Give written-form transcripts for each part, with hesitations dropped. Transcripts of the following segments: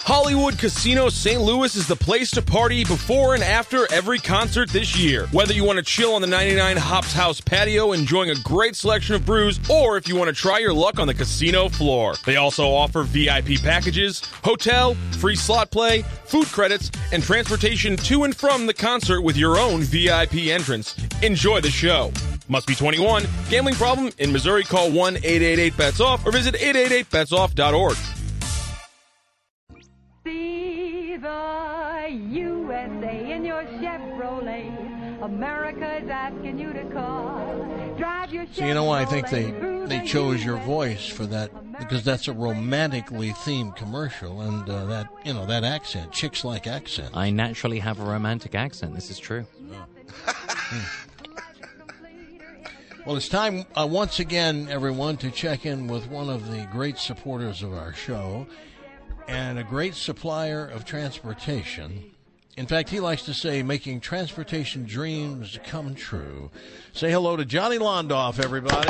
Hollywood Casino St. Louis is the place to party before and after every concert this year. Whether you want to chill on the 99 Hops House patio enjoying a great selection of brews, or if you want to try your luck on the casino floor. They also offer VIP packages, hotel, free slot play, food credits, and transportation to and from the concert with your own VIP entrance. Enjoy the show. Must be 21. Gambling problem? In Missouri, call 1-888-BETS-OFF or visit 888betsoff.org. See the USA in your Chevrolet. America's asking you to call. Drive your Chevrolet. So you know why I think they chose your voice for that, because that's a romantically themed commercial, and that accent, chicks like accent. I naturally have a romantic accent. This is true. Well, it's time once again, everyone, to check in with one of the great supporters of our show and a great supplier of transportation. In fact, he likes to say, making transportation dreams come true. Say hello to Johnny Londoff, everybody.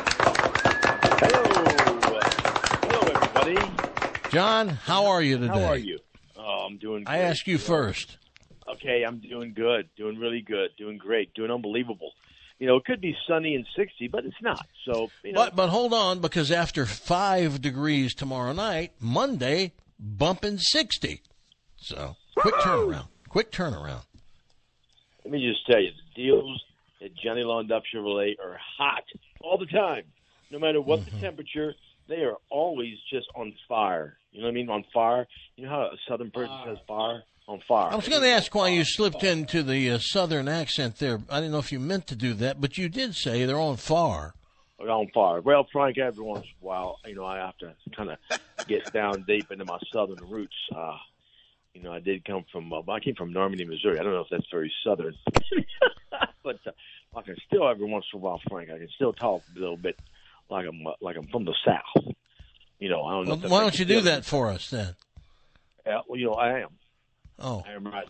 Hello, everybody. John, how are you today? How are you? Oh, I'm doing great. I ask you first. Okay, I'm doing good. Doing really good. Doing great. Doing unbelievable. You know, it could be sunny and 60, but it's not. So, you know. But hold on, because after 5 degrees tomorrow night, Monday, bumping 60. So, quick turnaround. Let me just tell you, the deals at Johnny Londoff Chevrolet are hot all the time. No matter what the temperature, they are always just on fire. You know what I mean? On fire. You know how a Southern person says fire? On fire. I was going to ask why you slipped into the Southern accent there. I didn't know if you meant to do that, but you did say they're on fire. On fire. Well, Frank, every once in a while, you know, I have to kind of get down deep into my Southern roots. You know, I came from Normandy, Missouri. I don't know if that's very Southern, but I can still, every once in a while, Frank, I can still talk a little bit like I'm from the South. You know, I don't know. Well, why don't you do that for us then? Yeah, well, you know, I am. Oh, I am right.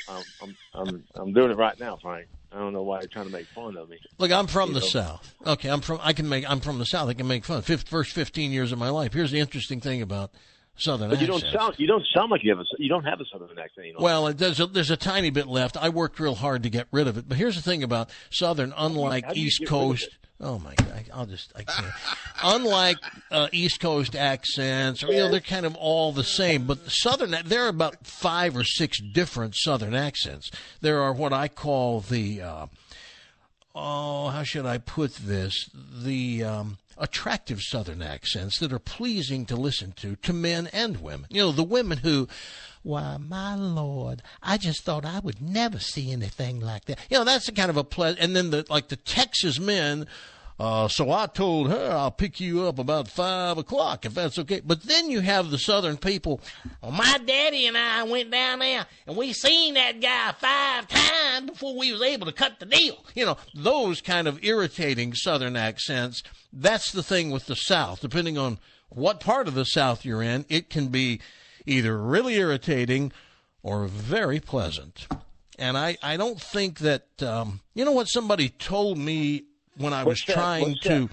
I'm doing it right now, Frank. I don't know why you're trying to make fun of me. Look, I'm from the South. Okay, I'm from the South. I can make fun. First 15 years of my life. Here's the interesting thing about Southern accents. You don't sound like you don't have a Southern accent. You know? Well, there's a tiny bit left. I worked real hard to get rid of it. But here's the thing about Southern, unlike East Coast. Oh my God! I can't. Unlike East Coast accents, or they're kind of all the same. But the Southern, there are about 5 or 6 different Southern accents. There are what I call the, how should I put this? The attractive Southern accents that are pleasing to listen to men and women. You know, the women who. Why, my Lord, I just thought I would never see anything like that. You know, that's the kind of a pleasant. And then the Texas men, so I told her I'll pick you up about 5 o'clock if that's okay. But then you have the Southern people. Well, my daddy and I went down there and we seen that guy 5 times before we was able to cut the deal. You know, those kind of irritating Southern accents. That's the thing with the South. Depending on what part of the South you're in, it can be either really irritating or very pleasant. And I don't think that, you know what somebody told me when I was trying to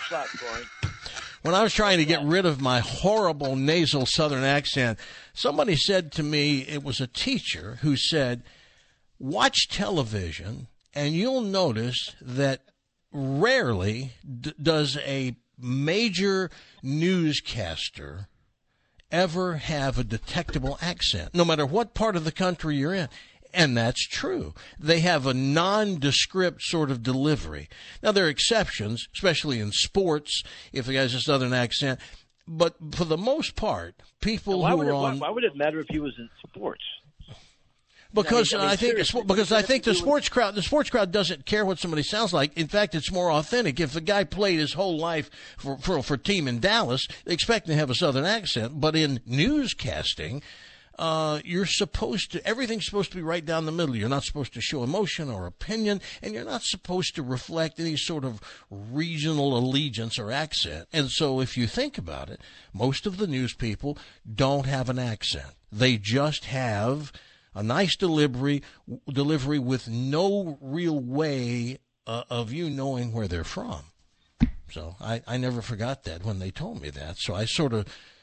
get rid of my horrible nasal Southern accent, somebody said to me, it was a teacher who said, watch television and you'll notice that rarely does a major newscaster ever have a detectable accent, no matter what part of the country you're in. And that's true. They have a nondescript sort of delivery. Now, there are exceptions, especially in sports, if the guy's a Southern accent. But for the most part, people who are on... Why would it matter if he was in sports? Because I think the sports crowd doesn't care what somebody sounds like. In fact, it's more authentic. If the guy played his whole life for team in Dallas, they expect to have a Southern accent. But in newscasting, everything's supposed to be right down the middle. You're not supposed to show emotion or opinion, and you're not supposed to reflect any sort of regional allegiance or accent. And so if you think about it, most of the news people don't have an accent. They just have a nice delivery with no real way of you knowing where they're from. So I never forgot that when they told me that. So I sort of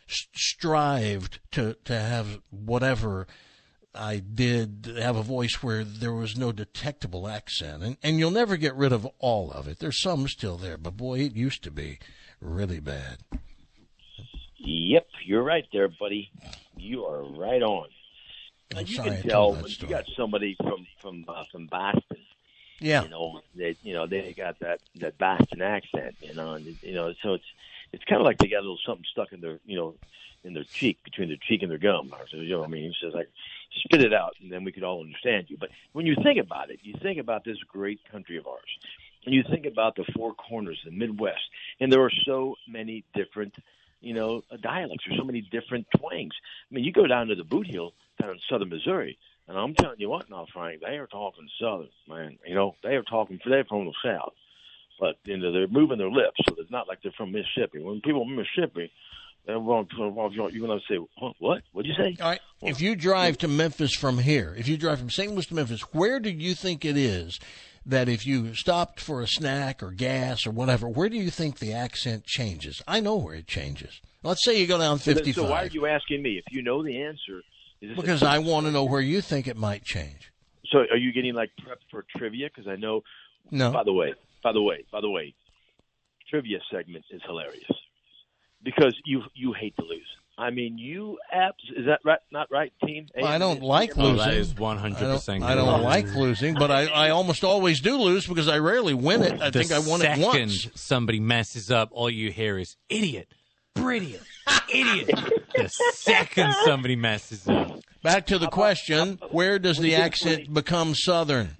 strived to have whatever I did, have a voice where there was no detectable accent. And you'll never get rid of all of it. There's some still there, but boy, it used to be really bad. Yep, you're right there, buddy. You are right on. I'm you sorry can I tell told that when you story. got somebody from Boston. Yeah. They got that Boston accent, and so it's kind of like they got a little something stuck in their in their cheek, between their cheek and their gum. So, I mean, it's just like, spit it out, and then we could all understand you. But when you think about it, you think about this great country of ours, and you think about the four corners, the Midwest, and there are so many different, dialects. There's so many different twangs. I mean, you go down to the Boot Heel down in southern Missouri, and I'm telling you what now, Frank, they are talking southern, man. They're from the South. But, they're moving their lips, so it's not like they're from Mississippi. When people from Mississippi, you're going to say, what? What'd you say? All right. If you drive to Memphis from here, if you drive from St. Louis to Memphis, where do you think it is that if you stopped for a snack or gas or whatever, where do you think the accent changes? I know where it changes. Let's say you go down 55. So why are you asking me? If you know the answer. Because I want to know where you think it might change. So are you getting prepped for trivia? Because I know. No. By the way, trivia segment is hilarious because you hate to lose. I mean, is that right? Not right, team? Well, I don't like losing. That is 100%. I don't like losing, but I almost always do lose because I rarely win it. I think I won it once. The second somebody messes up, all you hear is idiot, brilliant, idiot. The second somebody messes up. Back to the question: where does the accent become Southern?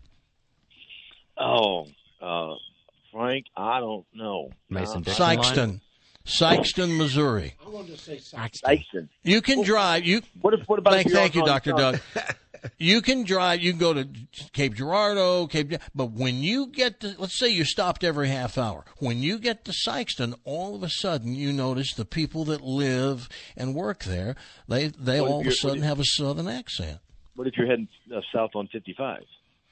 Oh, Frank, I don't know. Mason Sikeston, Missouri. I wanted to say Sikeston. You can drive. What about? Thank you, Dr. Doug. You can drive. You can go to Cape Girardeau, but when you get to, let's say you stopped every half hour. When you get to Sikeston, all of a sudden you notice the people that live and work there. They all of a sudden have a Southern accent. What if you're heading south on 55?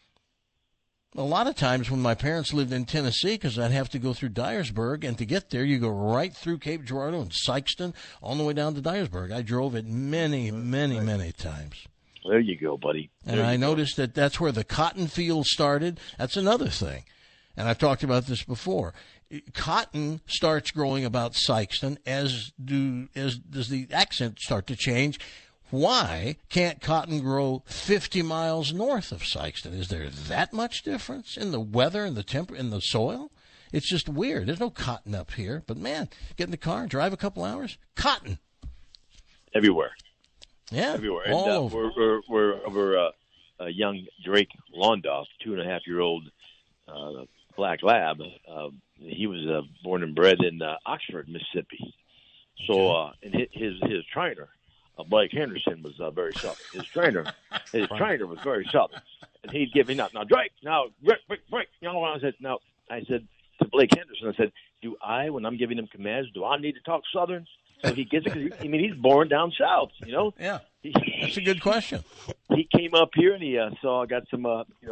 A lot of times when my parents lived in Tennessee, because I'd have to go through Dyersburg, and to get there, you go right through Cape Girardeau and Sikeston, all the way down to Dyersburg. I drove it many, many, many times. There you go, buddy. And I noticed that that's where the cotton field started. That's another thing. And I've talked about this before. Cotton starts growing about Sikeston, as does the accent start to change. Why can't cotton grow 50 miles north of Sikeston? Is there that much difference in the weather and the in the soil? It's just weird. There's no cotton up here. But, man, get in the car, drive a couple hours, cotton. Everywhere. Yeah. Everywhere. And, all over. We're over young Drake Londoff, 2.5-year-old black lab. He was born and bred in Oxford, Mississippi. So and his trainer, Blake Henderson, was very southern. His trainer was very southern, and he'd give me now Drake, now Rick, I said to Blake Henderson, I said, when I'm giving him commands, do I need to talk southern? So he gets it because he's born down south, Yeah, that's a good question. He came up here and he saw I got some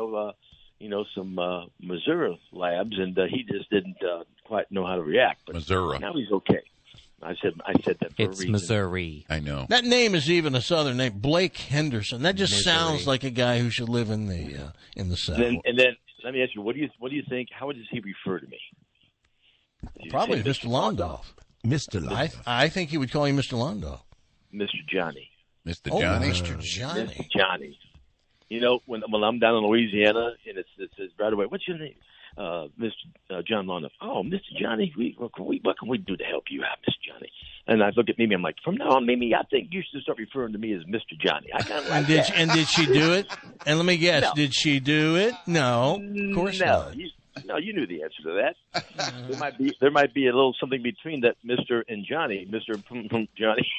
some Missouri labs, and he just didn't quite know how to react. But Missouri. Now he's okay. I said that for a reason. It's Missouri. I know. That name is even a Southern name, Blake Henderson. That just sounds like a guy who should live in the South. And then let me ask you, what do you think? How does he refer to me? Probably Mr. Londoff. Mr. Londoff. I think he would call you Mr. Londoff. Mr. Johnny. Mr. Johnny. Mr. Johnny. Mr. Johnny. When I'm down in Louisiana and it says right away, what's your name? Mr. John Londoff. Oh, Mr. Johnny, what can we do to help you out, Mr. Johnny? And I look at Mimi, I'm like, from now on, Mimi, I think you should start referring to me as Mr. Johnny. I kind of like that. And did she do it? And let me guess, No. Did she do it? No, of course not. You knew the answer to that. There might be a little something between that Mr. and Johnny, Mr. Johnny.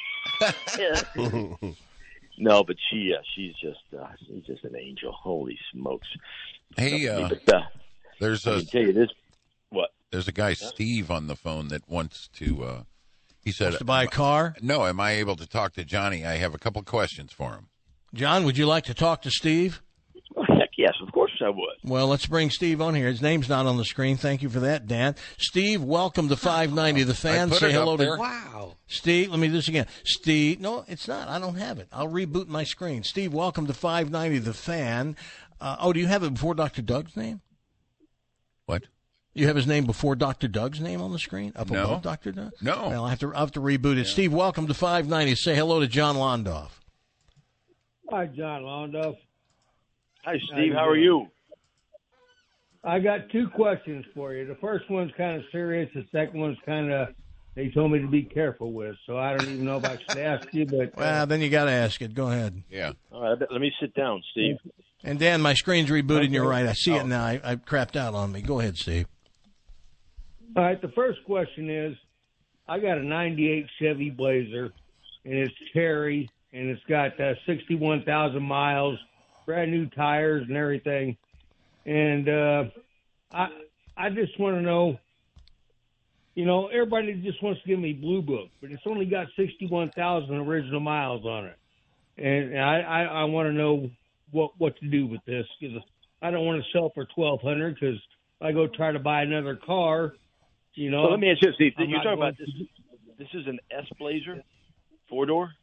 No, but she's just an angel. Holy smokes! Hey, I can tell you this. What? There's a guy, Steve, on the phone that wants to. He said to buy a car. No, am I able to talk to Johnny? I have a couple questions for him. John, would you like to talk to Steve? Oh, heck yes, of course I would. Well, let's bring Steve on here. His name's not on the screen. Thank you for that, Dan. Steve, welcome to 590 The Fan. put Say it hello up to there. Wow. Steve. Let me do this again. Steve. No, it's not. I don't have it. I'll reboot my screen. Steve, welcome to 590 The Fan. Do you have it before Dr. Doug's name? What? You have his name before Dr. Doug's name on the screen? Up No. above Dr. Doug? No. Well, I'll have to reboot it. Steve, welcome to 590. Say hello to John Londoff. Hi, John Londoff. Hi, Steve. How are you? I got two questions for you. The first one's kind of serious. The second one's kind of, they told me to be careful with, so I don't even know if I should ask you. But Well, then you got to ask it. Go ahead. Yeah. All right, let me sit down, Steve. And Dan, my screen's rebooted, and you're Okay. right. I see it now. I crapped out on me. Go ahead, Steve. all right, the first question is, I got a 98 Chevy Blazer, and it's cherry, and it's got 61,000 miles, brand new tires and everything. And I just want to know, everybody just wants to give me Blue Book, but it's only got 61,000 original miles on it. And I want to know what to do with this, because I don't want to sell for $1,200, because I go try to buy another car, So let me ask you, Steve. I'm You're not talking going about this. This is an S Blazer, 4-door.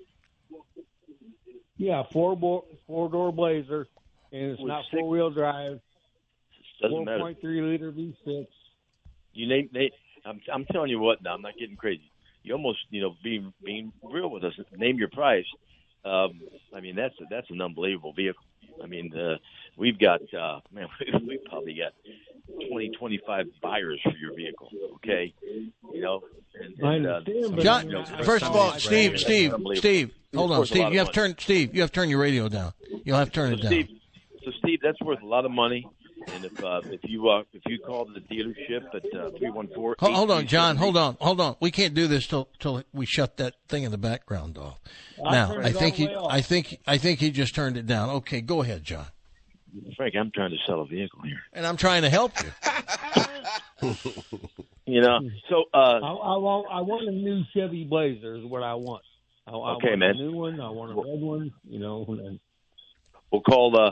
Yeah, four-door Blazer, and it's With not six- four-wheel drive, Doesn't matter. 4.3-liter V6. You name. I'm telling you what. Now I'm not getting crazy. You almost, being real with us. Name your price. I mean, that's an unbelievable vehicle. I mean, we've got we probably got 20, 25 buyers for your vehicle. Okay, I understand, but John, first of all, Steve, hold on, Steve. You have to turn your radio down. You'll have to turn it down. Steve, that's worth a lot of money. And if you call the dealership at 314, Hold on, John. Hold on. We can't do this till we shut that thing in the background off. Now, turned I it all think the way off. I think he just turned it down. Okay, go ahead, John. Frank, I'm trying to sell a vehicle here. And I'm trying to help you. So I want a new Chevy Blazer is what I want. I Okay, want man. a new one. I want a red one. And we'll call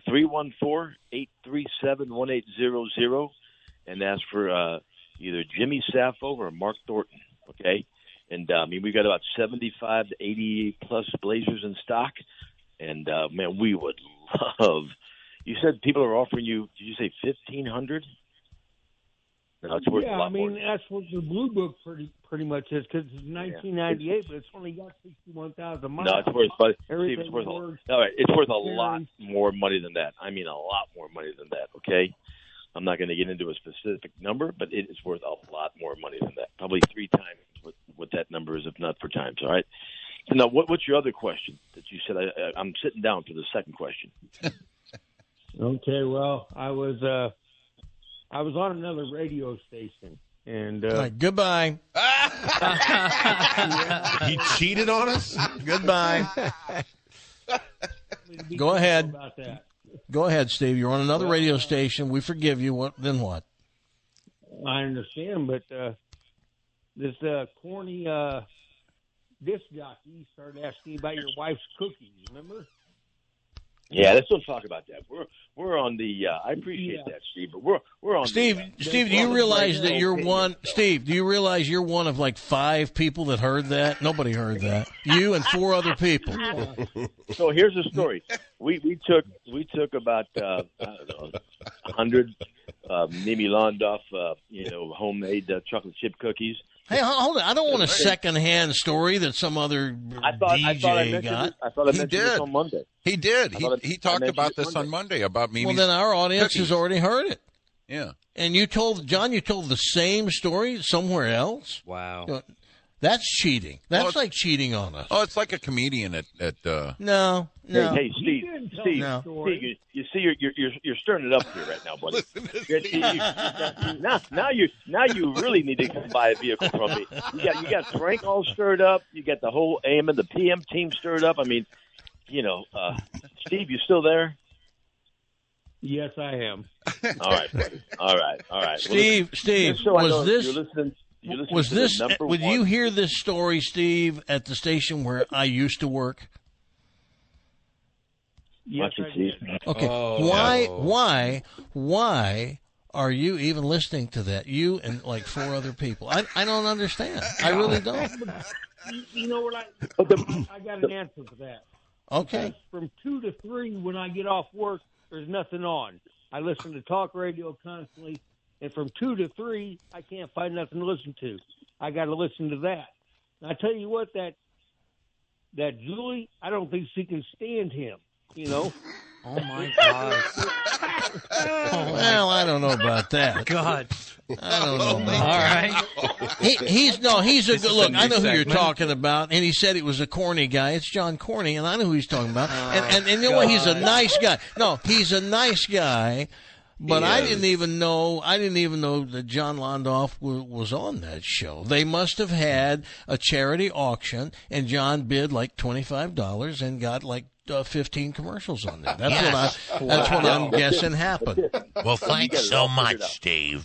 314-837-1800 and ask for either Jimmy Sappho or Mark Thornton. Okay, and we got about 75 to 80 plus Blazers in stock, and man, we would love. You said people are offering you. Did you say 1,500? No, it's worth a lot more. that's what the Blue Book pretty much is, because it's 1998, but it's only got 61,000 miles. No, it's worth, but Steve, Everything it's worth works. all right. It's worth a lot more money than that. I mean, a lot more money than that. Okay, I'm not going to get into a specific number, but it is worth a lot more money than that. Probably 3 times what that number is, if not 4 times. All right. So now, what's your other question that you said? I'm sitting down for the second question. Okay, well, I was on another radio station, and All right, goodbye. He cheated on us? Goodbye. Go ahead. about that. Go ahead, Steve. You're on another radio station. We forgive you. Then what? I understand, but this corny disc jockey started asking about your wife's cookies. Remember? Yeah, let's don't talk about that. We're on the. I appreciate that, Steve, but we're on. Steve, do you realize that you're one? Steve, do you realize you're one of like 5 people that heard that? Nobody heard that. You and 4 other people. So here's the story. We took about I don't know 100 Mimi Londoff homemade chocolate chip cookies. Hey, hold on. I don't want a secondhand story that some other I thought I DJ got. I thought I He mentioned this did. on Monday. He did. I He talked mentioned about it this on Monday about Mimi's. Well, then our audience cookies. has already heard it. Yeah. And you told the same story somewhere else? Wow. That's cheating. That's Well, like cheating on us. Oh, it's like a comedian at No. Hey, Steve, didn't tell Steve, No. Steve, you see, you're stirring it up here right now, buddy. Now you really need to come buy a vehicle from me. You got Frank all stirred up. You got the whole AM and the PM team stirred up. I mean, Steve, you still there? Yes, I am. All right, buddy. All right. Steve, Just so I know was this you're listening was to the this number would one- you hear this story, Steve, at the station where I used to work? Yes, Watch I it, did. Steve. Okay. Why are you even listening to that? You and like 4 other people. I don't understand. I really don't. You know what? I got an answer for that. Okay. Because from 2 to 3, when I get off work, there's nothing on. I listen to talk radio constantly, and from 2 to 3, I can't find nothing to listen to. I got to listen to that. And I tell you what, that Julie, I don't think she can stand him. You know. Oh my God. Well, I don't know about that. God. I don't know about All that. right. He's a This good is look. a I new know who you're segment. talking about, and he said he was a corny guy. It's John Corny, and I know who he's talking about. And you know what? He's a nice guy. No, he's a nice guy. But I didn't even know that John Londoff was on that show. They must have had a charity auction, and John bid like $25 and got like 15 commercials on there. That's what I'm guessing happened. Well, thanks so much, Steve.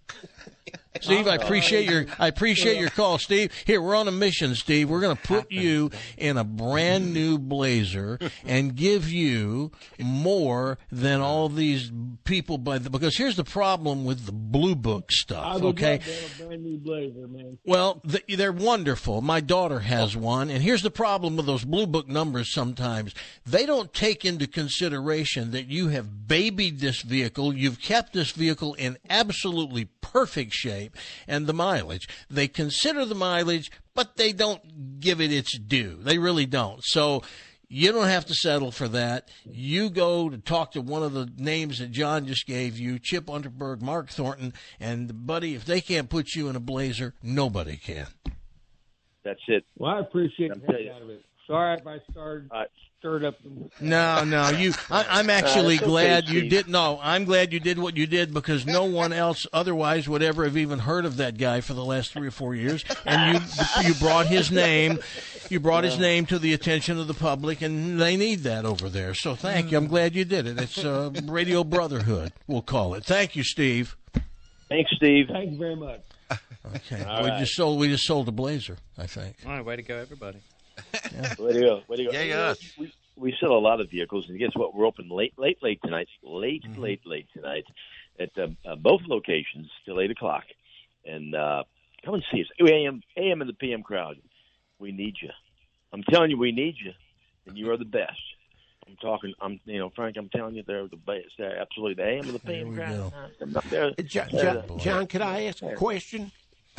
Steve, I appreciate your call, Steve. Here, we're on a mission, Steve. We're going to put you in a brand new Blazer and give you more than all these people because here's the problem with the Blue Book stuff, okay? I have a brand new Blazer, man. Well, they're wonderful. My daughter has one, and here's the problem with those Blue Book numbers sometimes. They don't take into consideration that you have babied this vehicle, you've kept this vehicle in absolutely perfect shape, and the mileage. They consider the mileage, but they don't give it its due. They really don't. So you don't have to settle for that. You go to talk to one of the names that John just gave you, Chip Underberg, Mark Thornton, and, buddy, if they can't put you in a Blazer, nobody can. That's it. Well, I appreciate the telling heck you. out of it. Sorry if I stirred up. No, I'm actually it's okay, glad you Steve. did. No, I'm glad you did what you did because no one else otherwise would ever have even heard of that guy for the last 3 or 4 years. And you brought his name, to the attention of the public, and they need that over there. So thank you. I'm glad you did it. It's Radio Brotherhood, we'll call it. Thank you, Steve. Thanks, Steve. Thank you very much. Okay, All we right. just sold a Blazer, I think. All right, way to go, everybody. Way to go. Way to go. Yeah, You know, we sell a lot of vehicles, and guess what? We're open late tonight. Late tonight at both locations till 8 o'clock. And come and see us. AM and the PM crowd. We need you. I'm telling you, we need you, and you are the best. Frank, I'm telling you, they're the best. They're absolutely the AM and the PM crowd. John, could I ask a question?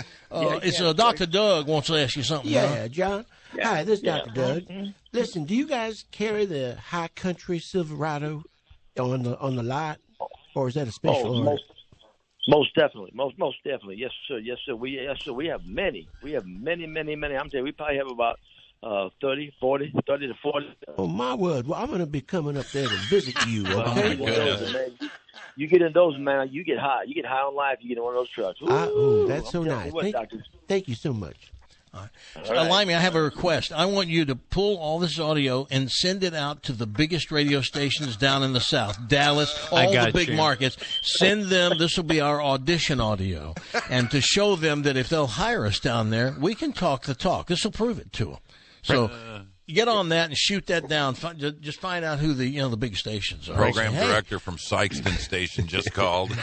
Dr. Doug wants to ask you something. Yeah, John. Yeah. Hi, this is Yeah. Dr. Doug. Listen, do you guys carry the High Country Silverado on the lot, or is that a special order? Most definitely. Most definitely. Yes, sir. We have many. I'm telling you, we probably have about 30 to 40. Oh, my word. Well, I'm going to be coming up there to visit you, okay? You get in those, man, you get high. You get high on life, you get in one of those trucks. That's so nice. Thank you so much. Limey, I have a request. I want you to pull all this audio and send it out to the biggest radio stations down in the South, Dallas, all the big markets. Send them, this will be our audition audio, and to show them that if they'll hire us down there, we can talk the talk. This will prove it to them. So get on that and shoot that down. Just find out who the big stations are. Program Say, director from Sykeston Station just called.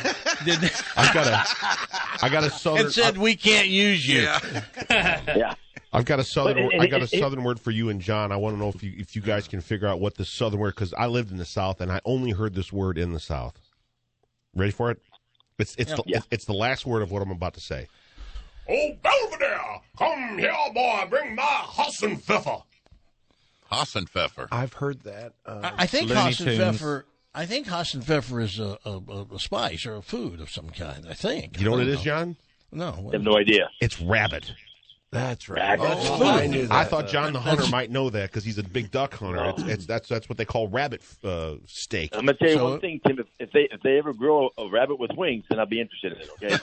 I got a southern. and said we can't use you. Yeah. I've got a southern. But I got a southern word for you and John. I want to know if you guys can figure out what the southern word, because I lived in the South and I only heard this word in the South. Ready for it? It's the last word of what I'm about to say. Oh, Belvedere, come here, boy, bring my Hassenpfeffer. Hassenpfeffer. I've heard that. I think Looney Hassenpfeffer. I think Hassenpfeffer is a spice or a food of some kind. I think. You know what it is, John? No. I have no idea. It's rabbit. That's right. I knew that. I thought John the Hunter might know that because he's a big duck hunter. That's what they call rabbit steak. I'm gonna tell you one thing, Tim. If they ever grow a rabbit with wings, then I'll be interested in it. Okay.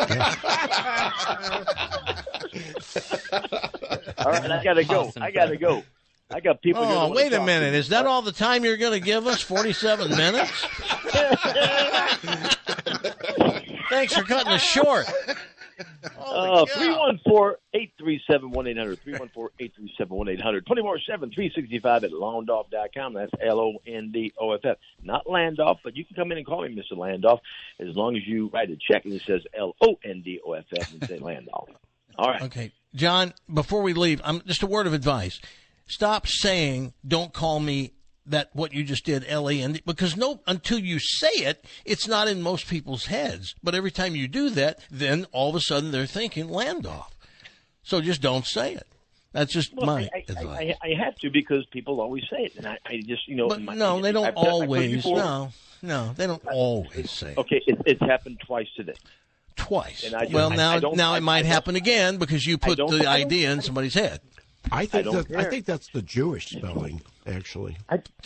All right, I gotta go. I got people. Oh, wait a minute. Is that all the time you're going to give us? 47 minutes? Thanks for cutting us short. 314-837-1800. 314-837-1800. 24/7-365 at Londoff.com. That's Londoff. Not Landoff, but you can come in and call me Mr. Landoff as long as you write a check and it says Londoff and say Landoff. All right. Okay. John, before we leave, just a word of advice. Stop saying, don't call me that what you just did, L-A-N-D, because until you say it, it's not in most people's heads. But every time you do that, then all of a sudden they're thinking Landoff. So just don't say it. That's just my advice. I have to because people always say it, and I just, But no, they don't always. No, they don't always say it. Okay, it's happened twice today. Twice. Now it might happen again because you put the idea in somebody's head. I think that's the Jewish spelling, actually.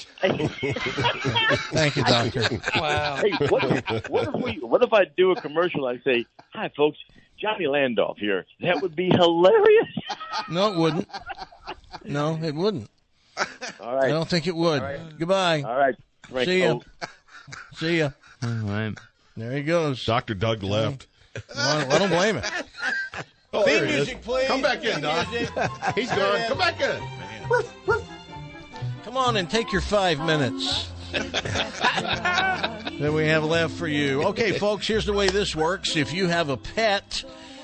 Thank you, Doctor. Wow. Hey, what if I do a commercial and I say, "Hi, folks, Johnny Landoff here"? That would be hilarious. No, it wouldn't. No, it wouldn't. All right. I don't think it would. Right. Goodbye. All right. See ya. See ya. All right. There he goes. Dr. Doug left. I don't blame him. Theme music, please. Come back in, Doc. He's gone. Come back in. Come on and take your 5 minutes that we have left for you. Okay, folks, here's the way this works. If you have a pet,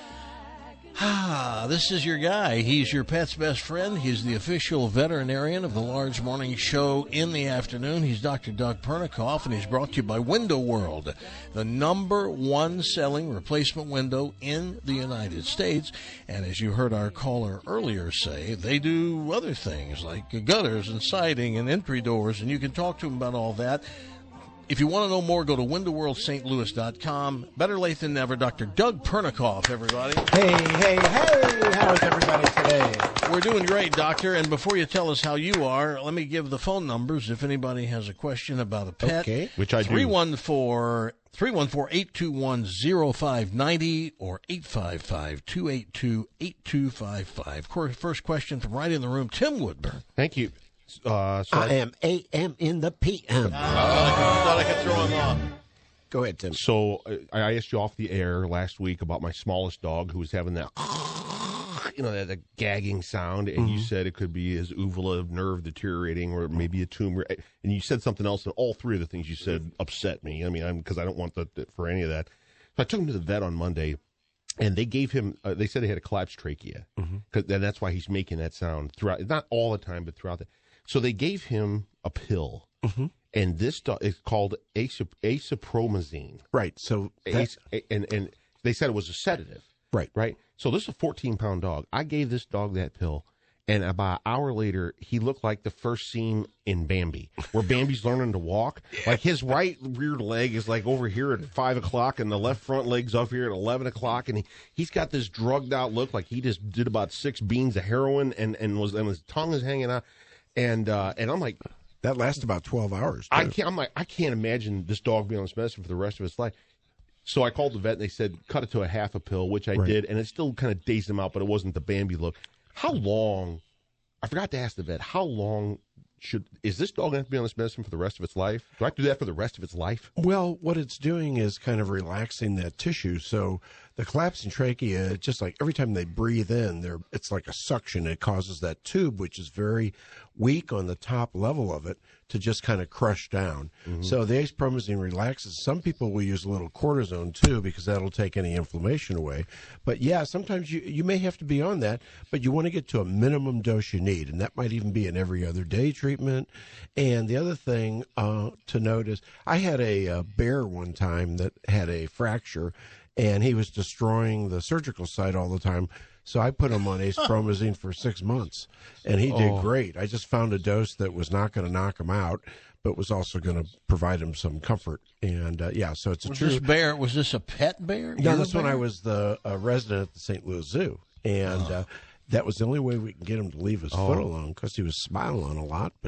this is your guy. He's your pet's best friend. He's the official veterinarian of the Large Morning Show in the afternoon. He's Dr. Doug Pernikoff, and he's brought to you by Window World, the #1 selling replacement window in the United States. And as you heard our caller earlier say, they do other things like gutters and siding and entry doors, and you can talk to them about all that. If you want to know more, go to windowworldstlouis.com. Better late than never. Dr. Doug Pernikoff, everybody. Hey. How's everybody today? We're doing great, Doctor. And before you tell us how you are, let me give the phone numbers if anybody has a question about a pet. Okay. Which I do. 314-821-0590 or 855-282-8255. First question from right in the room, Tim Woodburn. Thank you. I am AM in the PM. Thought I could throw him off. Go ahead, Tim. So I asked you off the air last week about my smallest dog who was having that, that gagging sound, and you said it could be his uvula nerve deteriorating or maybe a tumor. And you said something else, and all three of the things you said upset me. I mean, because I don't want for any of that. So I took him to the vet on Monday, and they gave him, they said he had a collapsed trachea, and that's why he's making that sound throughout, not all the time, but throughout the. So they gave him a pill, and this is called acepromazine. Right. So and they said it was a sedative. Right. So this is a 14-pound dog. I gave this dog that pill, and about an hour later, he looked like the first scene in Bambi, where Bambi's learning to walk. Like his right rear leg is like over here at 5 o'clock, and the left front leg's up here at 11 o'clock, and he's got this drugged out look, like he just did about 6 beans of heroin, and his tongue is hanging out. And I'm like, that lasts about 12 hours. I can't imagine this dog being on this medicine for the rest of its life. So I called the vet, and they said, cut it to a half a pill, which I did, and it still kind of dazed him out, but it wasn't the Bambi look. How long, I forgot to ask the vet, how long is this dog going to have to be on this medicine for the rest of its life? Do I have to do that for the rest of its life? Well, what it's doing is kind of relaxing that tissue. So the collapsing trachea, just like every time they breathe in, it's like a suction. It causes that tube, which is very weak on the top level of it, to just kind of crush down. So the acepromazine relaxes. Some people will use a little cortisone too, because that'll take any inflammation away. But yeah, sometimes you may have to be on that, but you want to get to a minimum dose you need, and that might even be an every other day treatment. And the other thing to note is I had a bear one time that had a fracture, and he was destroying the surgical site all the time. So I put him on acepromazine for 6 months, and he did great. I just found a dose that was not going to knock him out, but was also going to provide him some comfort. And, so it's Was this a pet bear? No, this one I was the resident at the St. Louis Zoo. And that was the only way we can get him to leave his foot alone, because he was smiling a lot. But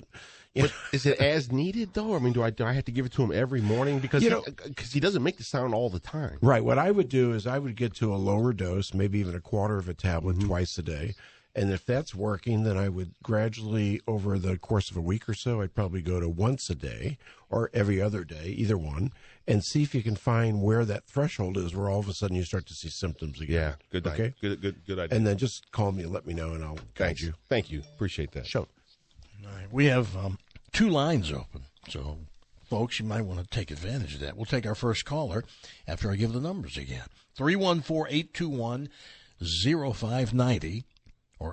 is it as needed, though? I mean, do I have to give it to him every morning? Because he doesn't make the sound all the time. Right. What I would do is I would get to a lower dose, maybe even a quarter of a tablet twice a day. And if that's working, then I would gradually, over the course of a week or so, I'd probably go to once a day or every other day, either one, and see if you can find where that threshold is where all of a sudden you start to see symptoms again. Yeah, good. Okay? Good idea. And then just call me and let me know, and I'll guide you. Thank you. Appreciate that. Sure. All right. We have 2 lines open, so folks, you might want to take advantage of that. We'll take our first caller after I give the numbers again. 314-821-0590 or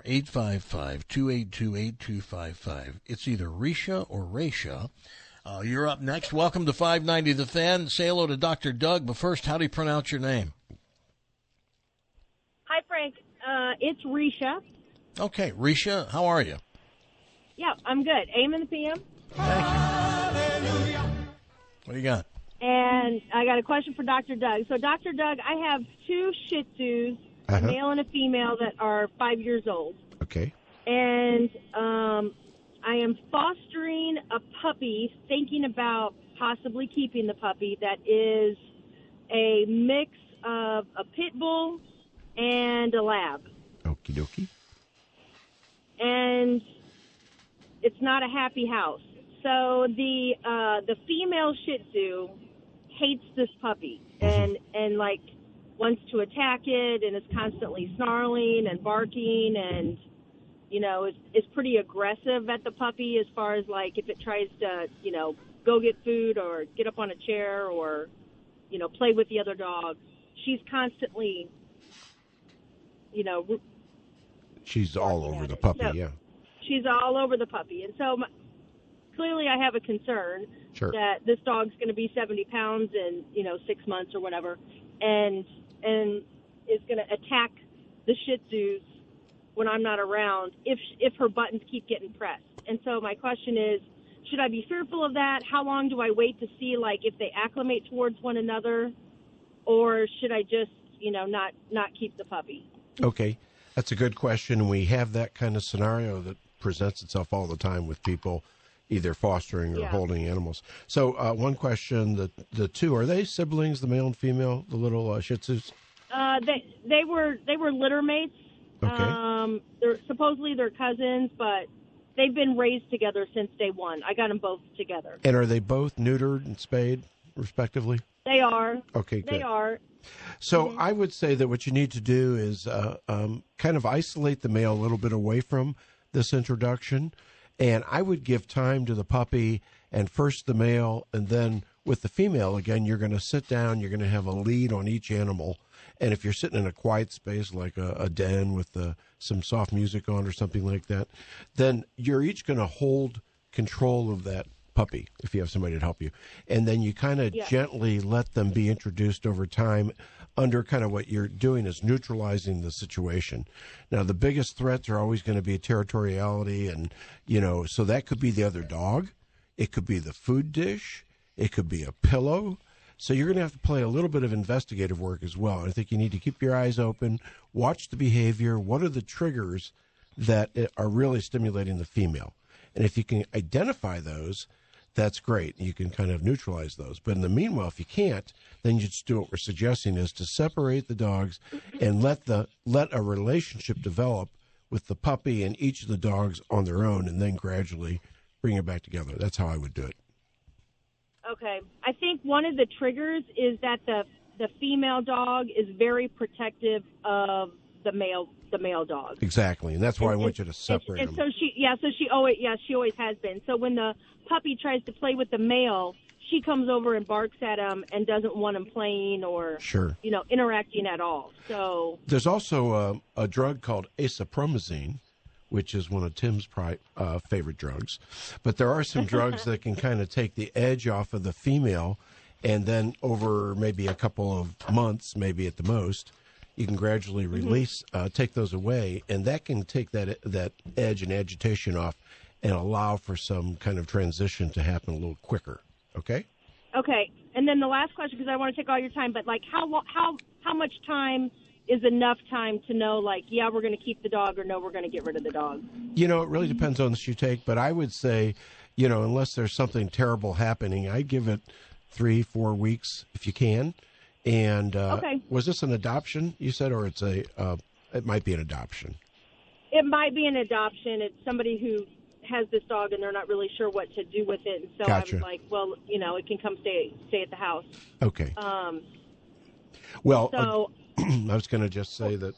855-282-8255. It's either Risha or Raisha. You're up next. Welcome to 590 The Fan. Say hello to Dr. Doug, but first, how do you pronounce your name? Hi, Frank. It's Risha. Okay, Risha, how are you? Yeah, I'm good. AM and the PM. What do you got? And I got a question for Dr. Doug. So, Dr. Doug, I have 2 Shih Tzus, a male and a female, that are 5 years old. Okay. And I am fostering a puppy, thinking about possibly keeping the puppy, that is a mix of a pit bull and a lab. Okie dokie. And it's not a happy house. So the female Shih Tzu hates this puppy and like wants to attack it and is constantly snarling and barking and is pretty aggressive at the puppy as far as like if it tries to go get food or get up on a chair or play with the other dog. She's constantly she's all over the puppy. Yeah. She's all over the puppy, and so. Clearly, I have a concern that this dog's going to be 70 pounds in 6 months or whatever, and is going to attack the Shih Tzus when I'm not around if her buttons keep getting pressed. And so my question is, should I be fearful of that? How long do I wait to see if they acclimate towards one another, or should I just not keep the puppy? Okay, that's a good question. We have that kind of scenario that presents itself all the time with people either fostering or holding animals. So one question, the 2, are they siblings, the male and female, the little Shih Tzus? They were litter mates. Okay. Supposedly they're cousins, but they've been raised together since day one. I got them both together. And are they both neutered and spayed, respectively? They are. Okay, good. They are. So I would say that what you need to do is kind of isolate the male a little bit away from this introduction. And I would give time to the puppy and first the male, and then with the female, again, you're going to sit down, you're going to have a lead on each animal. And if you're sitting in a quiet space like a den with some soft music on or something like that, then you're each going to hold control of that puppy if you have somebody to help you. And then you kind of gently let them be introduced over time under kind of what you're doing is neutralizing the situation. Now, the biggest threats are always going to be territoriality, and, so that could be the other dog. It could be the food dish. It could be a pillow. So you're going to have to play a little bit of investigative work as well. I think you need to keep your eyes open, watch the behavior. What are the triggers that are really stimulating the female? And if you can identify those, that's great. You can kind of neutralize those. But in the meanwhile, if you can't, then you just do what we're suggesting is to separate the dogs and let a relationship develop with the puppy and each of the dogs on their own, and then gradually bring it back together. That's how I would do it. Okay. I think one of the triggers is that the female dog is very protective of the male dog. Exactly, and that's why I want you to separate them. So she always has been. So when the puppy tries to play with the male, she comes over and barks at him and doesn't want him playing or interacting at all. So there's also a drug called asapromazine, which is one of Tim's favorite drugs. But there are some drugs that can kind of take the edge off of the female, and then over maybe a couple of months, maybe at the most, you can gradually release, take those away, and that can take that edge and agitation off and allow for some kind of transition to happen a little quicker. Okay? Okay. And then the last question, because I want to take all your time, but how much time is enough time to know, we're going to keep the dog, or no, we're going to get rid of the dog? It really depends on the shoe take, but I would say, unless there's something terrible happening, I'd give it 3-4 weeks if you can. And okay. Was this an adoption, you said, or it might be an adoption? it might be an adoption. It's somebody who has this dog and they're not really sure what to do with it. And so Gotcha. I was like, well, it can come stay at the house. Okay. Well, so I was going to just say that.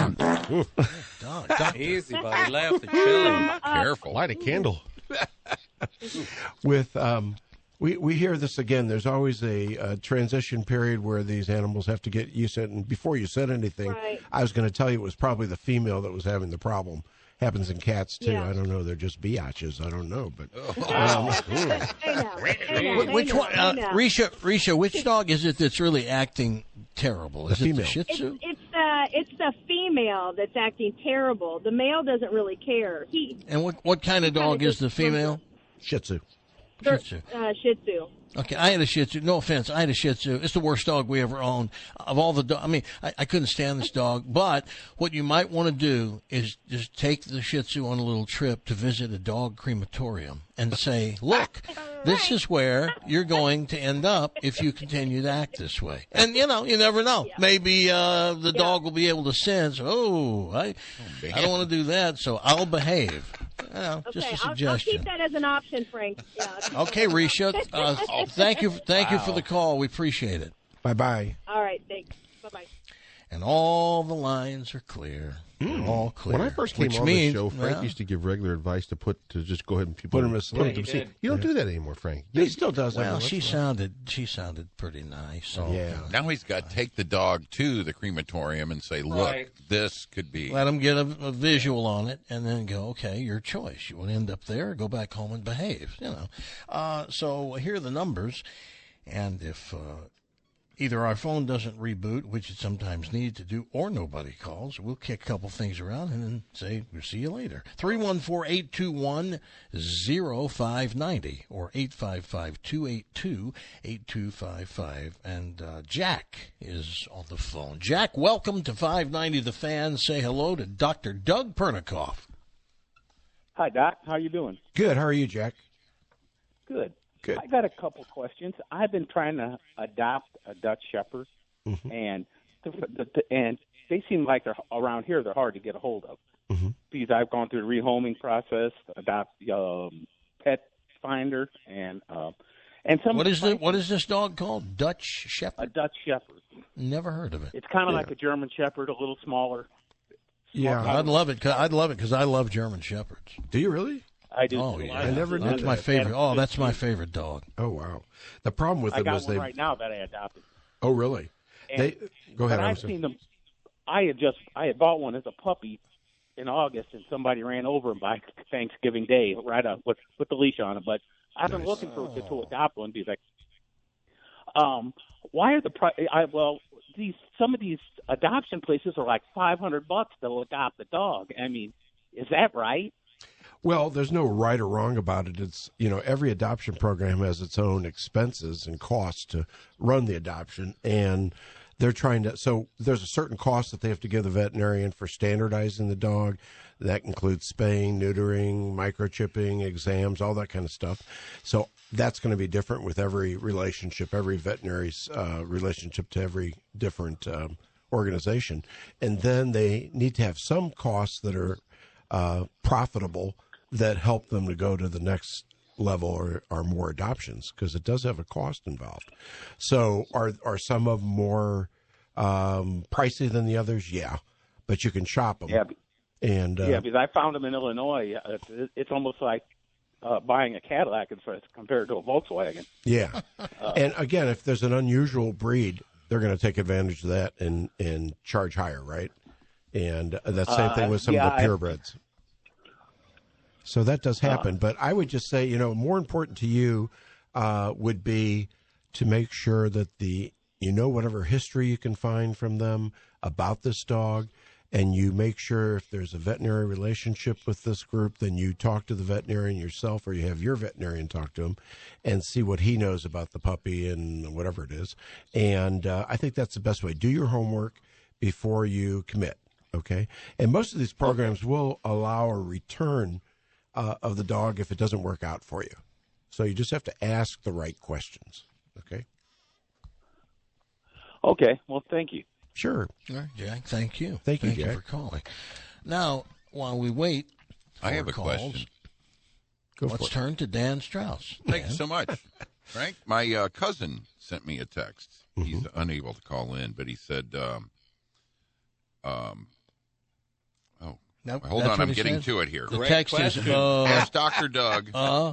Easy, buddy. Left the chili. Careful. Light a candle. With we hear this again. There's always a transition period where these animals have to get used to it. And before you said anything, Right. I was going to tell you it was probably the female that was having the problem. Happens in cats too. Yeah. I don't know. They're just biatches. I don't know, but Which one, Risha? Which dog is it that's really acting terrible? Is it the Shih Tzu? It's the female that's acting terrible. The male doesn't really care. And what kind of dog is the female? Shih Tzu. Shih Tzu. Shih Tzu. Okay, I had a Shih Tzu. No offense, I had a Shih Tzu. It's the worst dog we ever owned. Of all the dogs, I mean, I couldn't stand this dog. But what you might want to do is just take the Shih Tzu on a little trip to visit a dog crematorium and say, look, this is where you're going to end up if you continue to act this way. And, you never know. Yeah. Maybe the dog will be able to sense, I don't want to do that, so I'll behave. Just a suggestion. I'll keep that as an option, Frank. Yeah, okay, Risha. Thank you for the call. We appreciate it. Bye-bye. All right, thanks. Bye-bye. And all the lines are clear. They're all clear. When I first came on the show, Frank used to give regular advice to just go ahead and put him to sleep. You don't do that anymore, Frank. He still does. Well, she sounded pretty nice. So, yeah. Now he's got to take the dog to the crematorium and say, look, this could be. Let him get a visual on it and then go, okay, your choice. You want to end up there or go back home and behave, So here are the numbers. And if either our phone doesn't reboot, which it sometimes needs to do, or nobody calls, we'll kick a couple things around and then say, we'll see you later. 314-821-0590 or 855-282-8255. And Jack is on the phone. Jack, welcome to 590 The Fan. Say hello to Dr. Doug Pernikoff. Hi, Doc. How you doing? Good. How are you, Jack? Good. Good. I got a couple questions. I've been trying to adopt a Dutch Shepherd, and they seem like they're around here. They're hard to get a hold of because I've gone through the rehoming process, adopt Pet Finder, and some. What is this dog called? Dutch Shepherd. A Dutch Shepherd. Never heard of it. It's kind of like a German Shepherd, a little smaller. Yeah, I'd love it. I'd love it because I love German Shepherds. Do you really? I do. Oh, yeah. I never knew That's that. my favorite. Oh, that's my favorite dog. Oh, wow. The problem with them I is got one right now that I adopted. Oh, really? Go ahead. But I've seen them. I had bought one as a puppy in August, and somebody ran over him by Thanksgiving Day, right up with the leash on him. But I've been looking to adopt one because why are some of these adoption places are like $500 to adopt a dog. I mean, is that right? Well, there's no right or wrong about it. It's, every adoption program has its own expenses and costs to run the adoption. And they're trying to, so there's a certain cost that they have to give the veterinarian for standardizing the dog. That includes spaying, neutering, microchipping, exams, all that kind of stuff. So that's going to be different with every relationship, every veterinary's relationship to every different organization. And then they need to have some costs that are profitable that help them to go to the next level or more adoptions, because it does have a cost involved. So are some of them more pricey than the others? Yeah, but you can shop them. Yeah, because I found them in Illinois. It's almost like buying a Cadillac compared to a Volkswagen. Yeah, and again, if there's an unusual breed, they're going to take advantage of that and charge higher, right? And that same thing with some of the purebreds. So that does happen. But I would just say, more important to you would be to make sure that whatever history you can find from them about this dog, and you make sure if there's a veterinary relationship with this group, then you talk to the veterinarian yourself, or you have your veterinarian talk to him and see what he knows about the puppy and whatever it is. And I think that's the best way. Do your homework before you commit, okay? And most of these programs will allow a return of the dog if it doesn't work out for you. So you just have to ask the right questions, okay? Okay, well, thank you. Sure. All right, Jack, thank you. Thank you, Thank Jack. you for calling. Now, while we wait, I have a calls, question. Let's turn to Dan Strauss. Thank you so much, Frank. My cousin sent me a text. He's unable to call in, but he said, Nope, hold on, I'm getting to it here. The text is, ask Dr. Doug,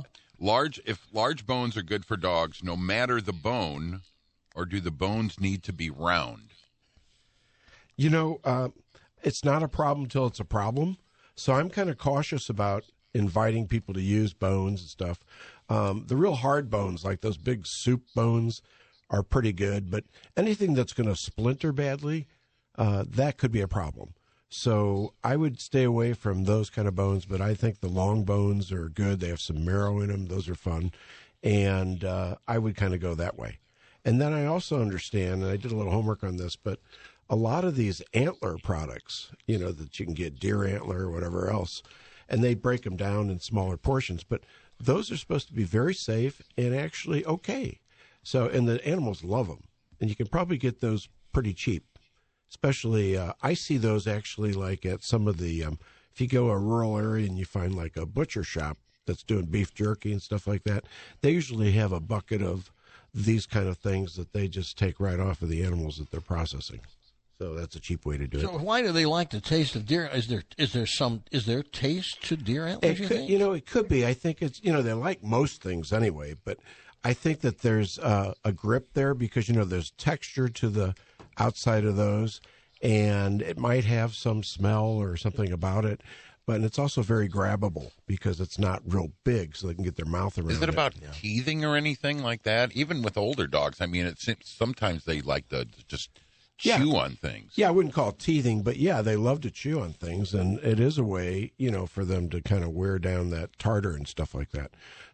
if large bones are good for dogs, no matter the bone, or do the bones need to be round? You know, it's not a problem until it's a problem. So I'm kind of cautious about inviting people to use bones and stuff. The real hard bones, like those big soup bones, are pretty good. But anything that's going to splinter badly, that could be a problem. So I would stay away from those kind of bones, but I think the long bones are good. They have some marrow in them. Those are fun. And I would kind of go that way. And then I also understand, and I did a little homework on this, but a lot of these antler products, you know, that you can get deer antler or whatever else, and they break them down in smaller portions, but those are supposed to be very safe and actually okay. So, and the animals love them. And you can probably get those pretty cheap. Especially, I see those actually like at some of the, if you go a rural area and you find like a butcher shop that's doing beef jerky and stuff like that, they usually have a bucket of these kind of things that they just take right off of the animals that they're processing. So that's a cheap way to do it. So why do they like the taste of deer? Is there taste to deer antlers? You know, it could be. I think it's, you know, they like most things anyway, but I think that there's a grip there because, you know, there's texture to the outside of those, and it might have some smell or something about it, but it's also very grabbable because it's not real big, so they can get their mouth around it. Is it about teething or anything like that? Even with older dogs, I mean, sometimes they like to just chew on things. Yeah, I wouldn't call it teething, but yeah, they love to chew on things, and it is a way, you know, for them to kind of wear down that tartar and stuff like that.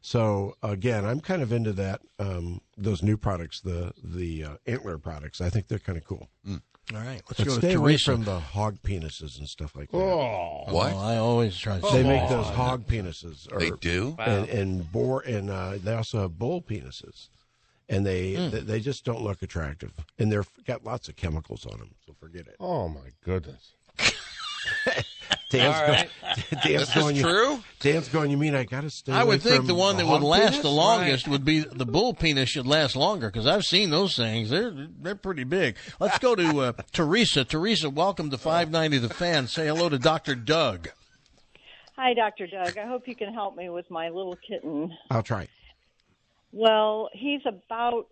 So again, I'm kind of into that. Those new products, the antler products, I think they're kind of cool. All right, let's but go stay to away Teresa. from the hog penises and stuff like that. Oh, what? I always try to They make those hog penises. They do? And boar, and they also have bull penises. And they just don't look attractive. And they've got lots of chemicals on them, so forget it. Oh, my goodness. Dan's going, true? Dan's going, you mean I got to stay I away would think from the one that would hog last penis? the longest would be the bull penis should last longer because I've seen those things. They're pretty big. Let's go to Teresa. Teresa, welcome to 590 The Fan. Say hello to Dr. Doug. Hi, Dr. Doug. I hope you can help me with my little kitten. I'll try. Well, he's about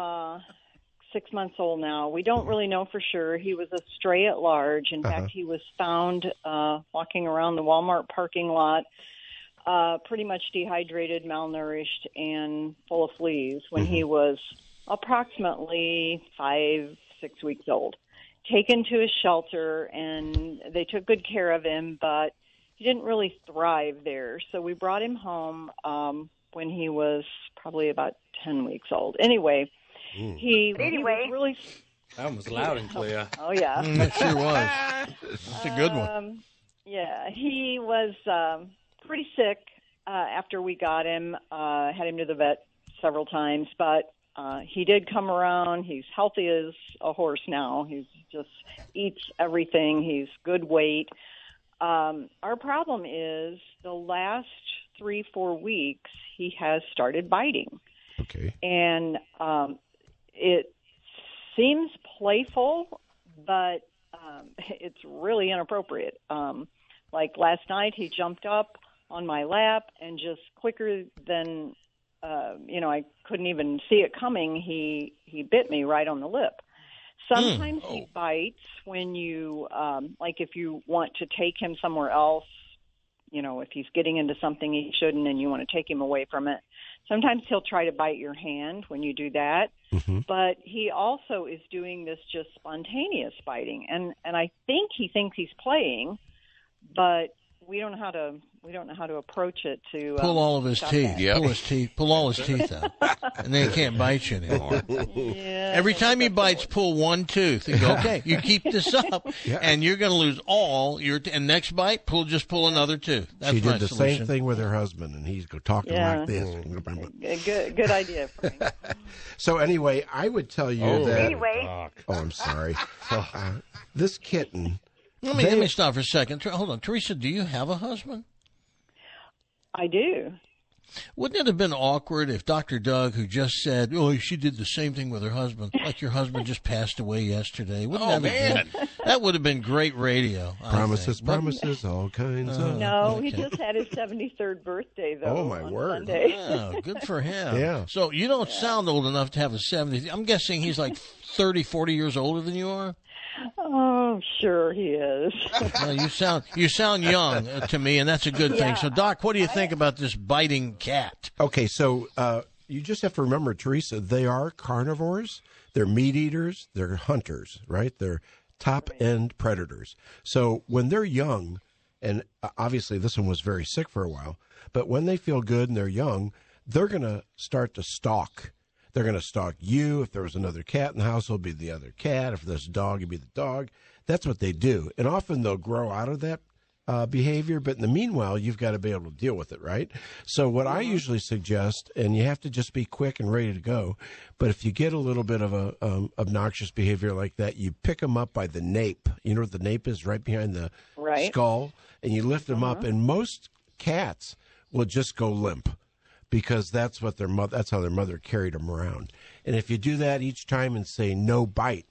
6 months old now. We don't really know for sure. He was a stray at large. In fact, he was found walking around the Walmart parking lot, pretty much dehydrated, malnourished, and full of fleas when he was approximately 5-6 weeks old. Taken to a shelter, and they took good care of him, but he didn't really thrive there. So we brought him home when he was probably about 10 weeks old. Anyway, he was really... That was loud and clear. Oh, yeah. It sure was. That's a good one. Yeah, he was pretty sick after we got him, had him to the vet several times, but he did come around. He's healthy as a horse now. He just eats everything. He's good weight. Our problem is the last 3-4 weeks he has started biting. Okay. And it seems playful, but it's really inappropriate. Like last night, he jumped up on my lap and just quicker than, I couldn't even see it coming, he bit me right on the lip. Sometimes he bites when you, like if you want to take him somewhere else, if he's getting into something he shouldn't and you want to take him away from it. Sometimes he'll try to bite your hand when you do that, but he also is doing this just spontaneous biting, and I think he thinks he's playing, but we don't know how to approach it to pull all of his teeth. Yep. Pull all his teeth out, and then he can't bite you anymore. Yeah, Every time he bites, pull one tooth and go, okay, you keep this up, and you're going to lose all your. And next bite, pull another tooth. That's she did the solution. same thing with her husband, and he's talking like this. Good idea, Frank. So anyway, I would tell you that. Anyway. Oh, I'm sorry. This kitten Let me stop for a second. Hold on. Teresa, do you have a husband? I do. Wouldn't it have been awkward if Dr. Doug, who just said, she did the same thing with her husband, like your husband just passed away yesterday? That would have been great radio. Promises, all kinds of. No, he just had his 73rd birthday, though. Oh, my word. Sunday. Wow, good for him. Yeah. So you don't sound old enough to have a 70. I'm guessing he's like 30, 40 years older than you are? Oh, sure he is. Well, you sound young to me, and that's a good thing. So, Doc, what do you think about this biting cat? Okay, so you just have to remember, Teresa, they are carnivores. They're meat eaters. They're hunters, right? They're top-end predators. So when they're young, and obviously this one was very sick for a while, but when they feel good and they're young, they're going to start to stalk. They're going to stalk you. If there was another cat in the house, it'll be the other cat. If there's a dog, it'll be the dog. That's what they do. And often they'll grow out of that behavior. But in the meanwhile, you've got to be able to deal with it, right? So what I usually suggest, and you have to just be quick and ready to go, but if you get a little bit of a obnoxious behavior like that, you pick them up by the nape. You know what the nape is? Right behind the skull. And you lift them up. And most cats will just go limp, because that's what that's how their mother carried them around. And if you do that each time and say no bite,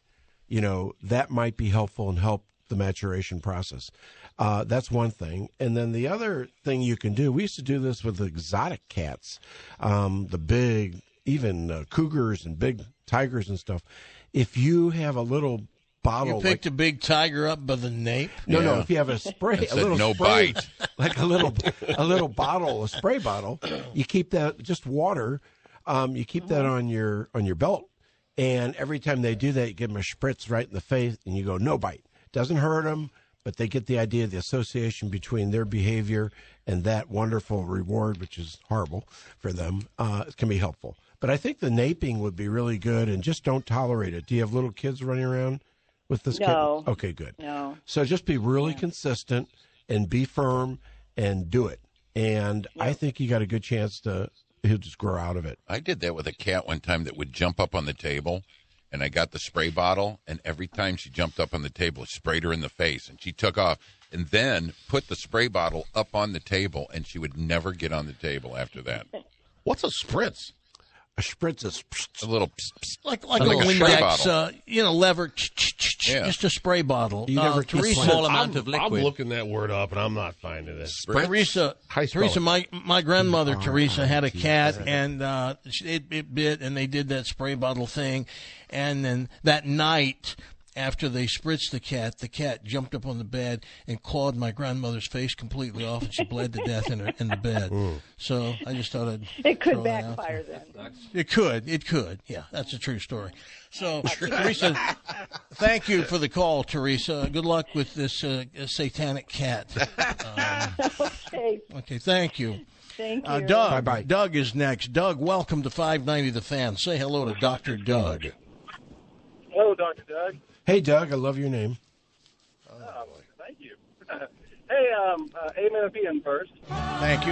that might be helpful and help the maturation process. That's one thing. And then the other thing you can do, we used to do this with exotic cats, the big, even cougars and big tigers and stuff. If you have a little bottle, you picked a big tiger up by the nape. No. If you have a spray, a little spray, bite, like a little bottle, a spray bottle, you keep that just water. You keep that on your belt, and every time they do that, you give them a spritz right in the face, and you go no bite. Doesn't hurt them, but they get the idea, the association between their behavior and that wonderful reward, which is horrible for them. It can be helpful. But I think the naping would be really good, and just don't tolerate it. Do you have little kids running around with this No. kitten? Okay, good. No. So just be really consistent and be firm and do it. And I think you got a good chance he'll just grow out of it. I did that with a cat one time that would jump up on the table, and I got the spray bottle, and every time she jumped up on the table, it sprayed her in the face, and she took off and then put the spray bottle up on the table, and she would never get on the table after that. What's a spritz? A spritz is a little like a Windex, lever, just a spray bottle. You never Teresa, small amount of liquid. I'm looking that word up, and I'm not finding it. Teresa, my grandmother Teresa had a cat, and it bit, and they did that spray bottle thing, and then that night, after they spritzed the cat jumped up on the bed and clawed my grandmother's face completely off, and she bled to death in the bed. So I just thought it could backfire then. It could. Yeah, that's a true story. So, Teresa, thank you for the call, Teresa. Good luck with this satanic cat. Okay, thank you. Thank you. Doug, bye-bye. Doug is next. Doug, welcome to 590 The Fan. Say hello to Dr. Doug. Hello, Dr. Doug. Hey, Doug, I love your name. Thank you. Hey, amen to being first. Thank you.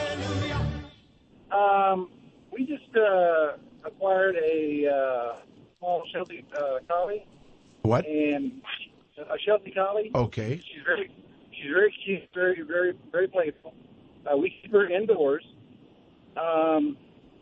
We just acquired a small Sheltie collie. What? And a Sheltie collie. Okay. She's very cute, very, very, very playful. We keep her indoors, and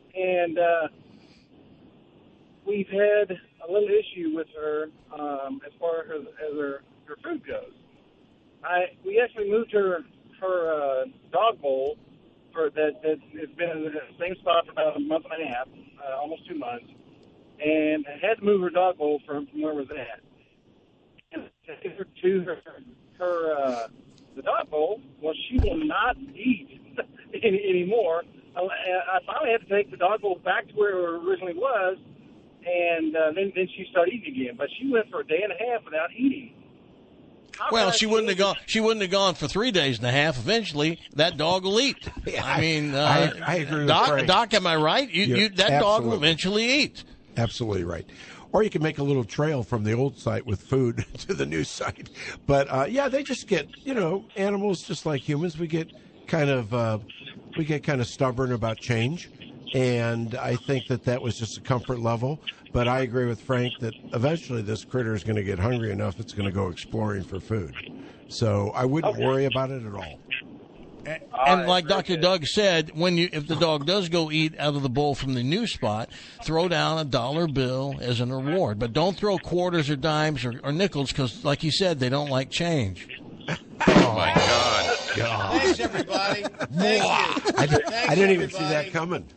we've had a little issue with her as far as her food goes. We actually moved her dog bowl that has been in the same spot for about a month and a half, almost 2 months, and I had to move her dog bowl from where it was at. And take her to the dog bowl. Well, she will not eat anymore. I finally had to take the dog bowl back to where it originally was. And then she started eating again, but she went for a day and a half without eating. Well, she wouldn't have gone for 3 days and a half. Eventually, that dog will eat. I mean, I agree with Doc. Frank. Doc, am I right? That dog will eventually eat. Absolutely right. Or you can make a little trail from the old site with food to the new site. But they just get, animals just like humans. We get kind of stubborn about change. And I think that was just a comfort level. But I agree with Frank that eventually this critter is going to get hungry enough it's going to go exploring for food. So I wouldn't worry about it at all. And like Dr. Doug said, if the dog does go eat out of the bowl from the new spot, throw down a $1 bill as an reward. But don't throw quarters or dimes or nickels because, like he said, they don't like change. Oh, my God. Thanks, everybody. Thank you. I didn't even see that coming.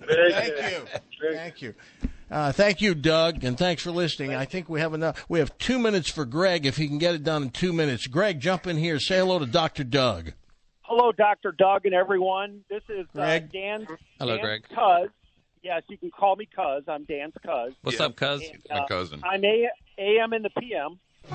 Thank you. Thank you, Doug, and thanks for listening. I think we have enough. We have 2 minutes for Greg if he can get it done in 2 minutes. Greg, jump in here. Say hello to Dr. Doug. Hello, Dr. Doug and everyone. This is Dan's Greg. Cuz. Yes, you can call me Cuz. I'm Dan's Cuz. What's up, Cuz? It's my cousin. I'm AM and the PM.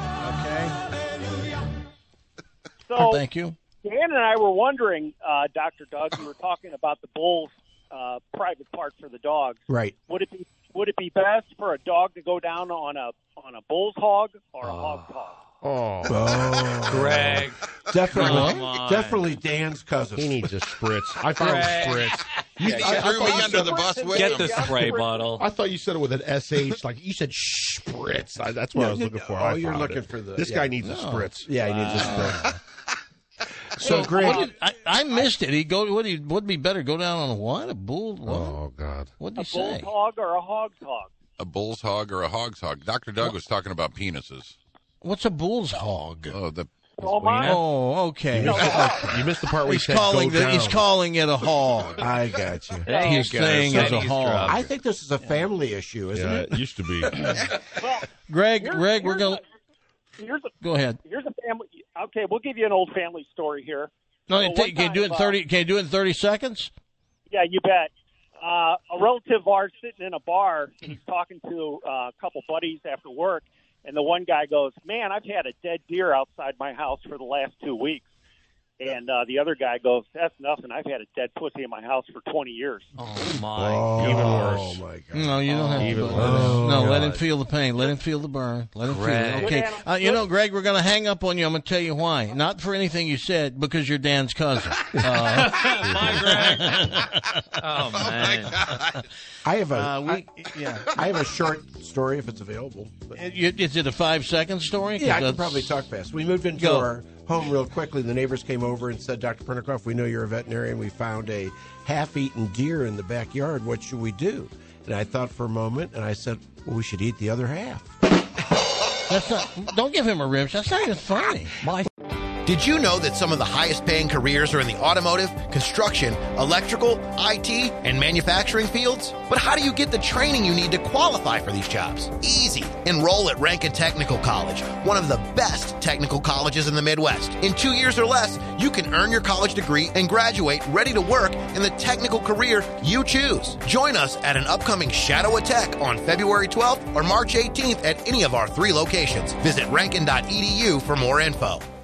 Okay. So, thank you. Dan and I were wondering, Dr. Doug, you were talking about the bull's private part for the dogs. Right. Would it be best for a dog to go down on a bull's hog or a hog's hog? Oh, Greg. Definitely Dan's cousin. He needs a spritz. I thought it was spritz. You threw me under the bus with Get him. the spray bottle. I thought you said it with an SH. Like you said, spritz. That's what I was looking for. Oh, you're looking for the. This guy needs a spritz. Yeah, he needs a spritz. So, Greg, I missed it. Would be better go down on a what? A bull? What? Oh God! What did he say? A bull's hog or a hog's hog? A bull's hog or a hog's hog. Dr. Doug was talking about penises. What's a bull's hog? Oh, okay. You missed the part where he's calling it a hog. I got you. He's saying it's a hog. I think this is a family issue, isn't it? It used to be. Greg, we're going. Go ahead. Here's a family. Okay, we'll give you an old family story here. No, can you do it in 30? Can you do it in 30 seconds? Yeah, you bet. A relative of ours sitting in a bar. He's talking to a couple buddies after work, and the one guy goes, "Man, I've had a dead deer outside my house for the last 2 weeks." And the other guy goes, "That's nothing. I've had a dead pussy in my house for 20y years." Oh, my. Even worse. Oh, my God. No, you don't have to. Even No, let him feel the pain. Let him feel the burn. Let him feel it. Okay. Greg, we're going to hang up on you. I'm going to tell you why. Not for anything you said, because you're Dan's cousin. Bye, Greg. Oh, man. I have a short story if it's available. Is it a 5-second story? Yeah, I can probably talk fast. We moved into our home real quickly. The neighbors came over and said, "Dr. Pernikoff, we know you're a veterinarian. We found a half-eaten deer in the backyard. What should we do?" And I thought for a moment, and I said, "Well, we should eat the other half." Don't give him a rib. That's not even funny. Did you know that some of the highest paying careers are in the automotive, construction, electrical, IT, and manufacturing fields? But how do you get the training you need to qualify for these jobs? Easy. Enroll at Rankin Technical College, one of the best technical colleges in the Midwest. In 2 years or less, you can earn your college degree and graduate ready to work in the technical career you choose. Join us at an upcoming Shadow of Tech on February 12th or March 18th at any of our 3 locations. Visit rankin.edu for more info.